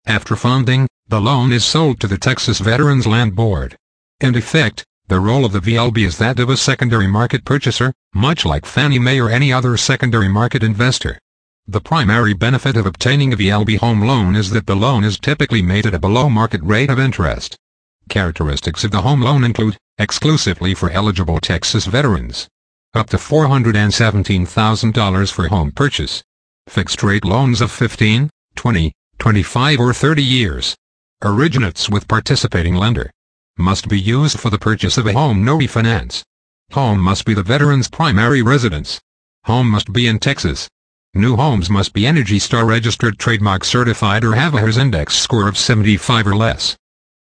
After funding, the loan is sold to the Texas Veterans Land Board. In effect, the role of the VLB is that of a secondary market purchaser, much like Fannie Mae or any other secondary market investor. The primary benefit of obtaining a VLB home loan is that the loan is typically made at a below-market rate of interest. Characteristics of the home loan include, exclusively for eligible Texas veterans, up to $417,000 for home purchase. Fixed-rate loans of 15, 20, 25 or 30 years. Originates with participating lender. Must be used for the purchase of a home, no refinance. Home must be the veteran's primary residence. Home must be in Texas. New homes must be Energy Star registered, trademark certified, or have a HERS index score of 75 or less.